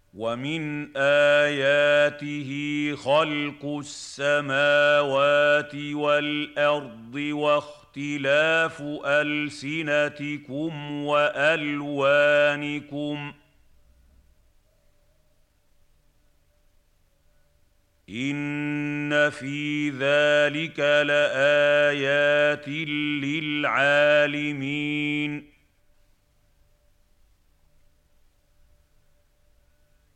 ومن آياته خلق السماوات والأرض واختلاف ألسنتكم وألوانكم إن في ذلك لآيات للعالمين